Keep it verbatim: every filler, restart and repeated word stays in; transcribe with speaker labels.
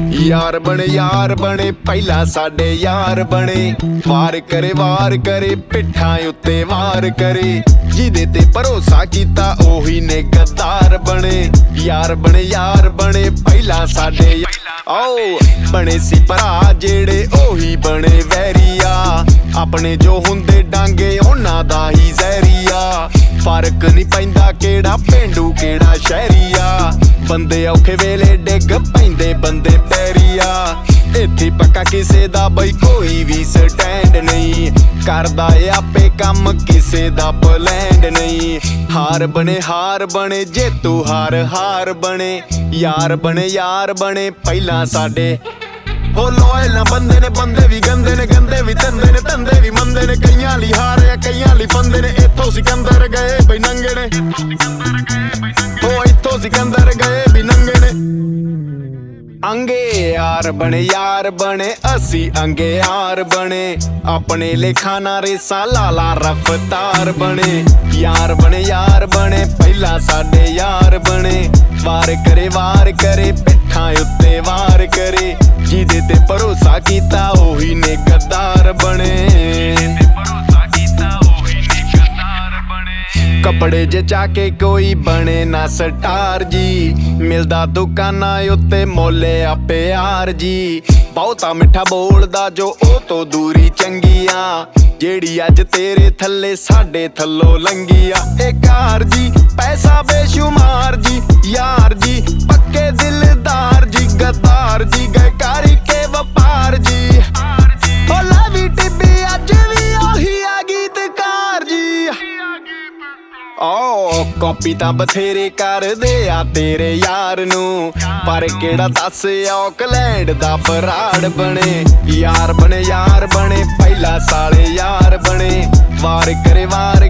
Speaker 1: यार बने यार बने पहला साडे यार बने। वार करे वार करे पिठा उत्ते वार करे। जिदे ते भरोसा कीता ओही ने गद्दार बने। यार बने यार बने पहला साडे आओ बने सी भरा जेड़े ओही बने वैरिया। अपने जो हुंदे डांगे उन्हां दा ही जहरिया। फर्क नहीं पैंदा केड़ा पेंडू केड़ा शहरिया। बंदे औखे वेले डिग पैंदे बंदे पैरिया। इत्थे पक्का किसे दा बई कोई भी स्टैंड नहीं। करदा ए आपे कम किसे दा प्लैंड नहीं। हार बने हार बने जेतू हार हार बने। यार बने यार बने पहला साडे हो लोयल ना बंदे ने। बंदे भी गंदे ने गंदे भी तंदे ने तंदे भी मंदे ने। कईयां ली हार या कईयां ली फंदे ने। इत्थों सिकंदर गए बई नंगे ने। हो इत्थों सिकंदर गए भी नंगे ने। अंगे यार बने यार बने असी अंगे यार बने। अपने लेखा ना रेसा लाला रफ्तार बने। यार बने यार बने पहला साडे यार बने। वार करे वार करे पिठा उत्ते वार करे। जिदे ते भरोसा कीता ओही ने गद्दार बने। कपड़े जे चाके कोई बने ना स्टार जी। मिलदा दुकाना उत्ते मोले आपे यार जी। बहुता मिठा बोलदा जो ओ तो दूरी चंगिया। जेड़ी अज तेरे थल्ले साडे थल्लो लंगिया। ए कार जी पैसा बेशुमार जी। यार जी पक्के दिलदार जी। गद्दार जी गए कारी के वपार जी। ओ लवी टिब्बी अज भी ओही आ गीतकार जी। ओ कॉपी तां बथेरे कर दे आ तेरे यार नू। पर केड़ा दस ऑकलैंड दा बराड़ बने। यार बने यार बने पहला साले यार बने। वार करे वार